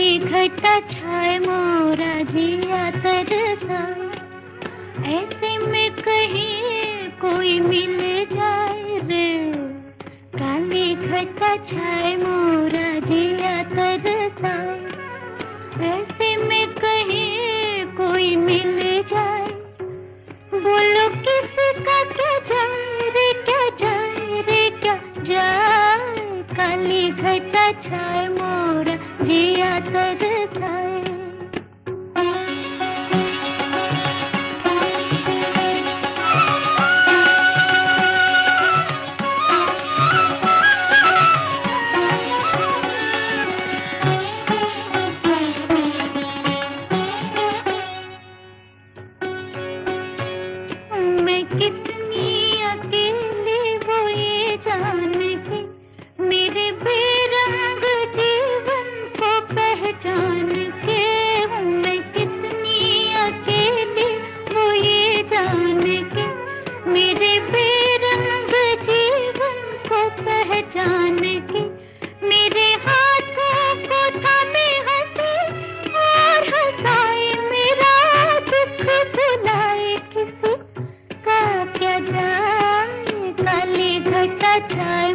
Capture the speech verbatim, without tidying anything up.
काली घटा छाए मोरा जिया तरसाए, ऐसे में कहीं कोई मिल जाए रे। काली घटा छाए मोरा जिया तरसाए, ऐसे में कहीं कोई मिल जाए। बोलो किसका क्या जाए रे, क्या जाए रे, क्या जाए। काली घटा छाए मोरा जिया तरसाए। मैं कितनी अकेली वो ये जान के, मेरे बेरंग जीवन को पहचान के। हूँ मैं कितनी अकेली वो ये जान के, मेरे बेरंग जीवन को पहचान के। मेरे हाथों को थामे हंसे और हंसाए, मेरा दुख भुलाए किसी का क्या जाए। काली घटा छाए